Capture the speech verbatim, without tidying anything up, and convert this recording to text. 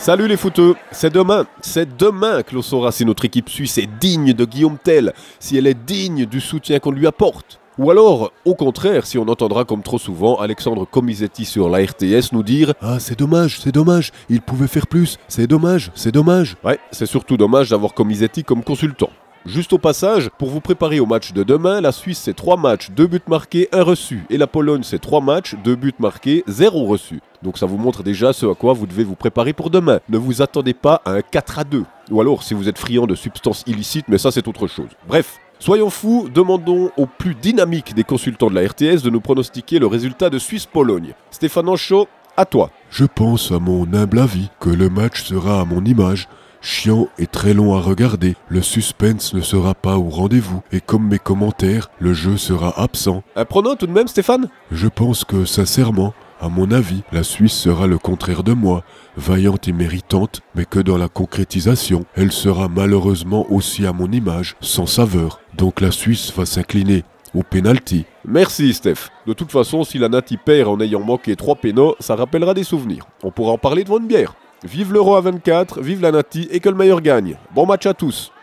Salut les footeux, c'est demain, c'est demain que l'on saura si notre équipe suisse est digne de Guillaume Tell, si elle est digne du soutien qu'on lui apporte. Ou alors, au contraire, si on entendra comme trop souvent Alexandre Comisetti sur la R T S nous dire « Ah, c'est dommage, c'est dommage, il pouvait faire plus, c'est dommage, c'est dommage ». Ouais, c'est surtout dommage d'avoir Comisetti comme consultant. Juste au passage, pour vous préparer au match de demain, la Suisse c'est trois matchs, deux buts marqués, un reçu. Et la Pologne c'est trois matchs, deux buts marqués, zéro reçu. Donc ça vous montre déjà ce à quoi vous devez vous préparer pour demain. Ne vous attendez pas à un quatre à deux. Ou alors si vous êtes friand de substances illicites, mais ça c'est autre chose. Bref, soyons fous, demandons au plus dynamique des consultants de la R T S de nous pronostiquer le résultat de Suisse-Pologne. Stéphane Anchaud, à toi. Je pense, à mon humble avis, que le match sera à mon image. Chiant et très long à regarder, le suspense ne sera pas au rendez-vous, et comme mes commentaires, le jeu sera absent. Un prono tout de même, Stéphane ? Je pense que, sincèrement, à mon avis, la Suisse sera le contraire de moi, vaillante et méritante, mais que dans la concrétisation, elle sera malheureusement aussi à mon image, sans saveur. Donc la Suisse va s'incliner au pénalty. Merci Steph. De toute façon, si la Nati perd en ayant manqué trois pénaux, ça rappellera des souvenirs. On pourra en parler devant une bière. Vive l'Euro à vingt-quatre, vive la Nati et que le meilleur gagne. Bon match à tous.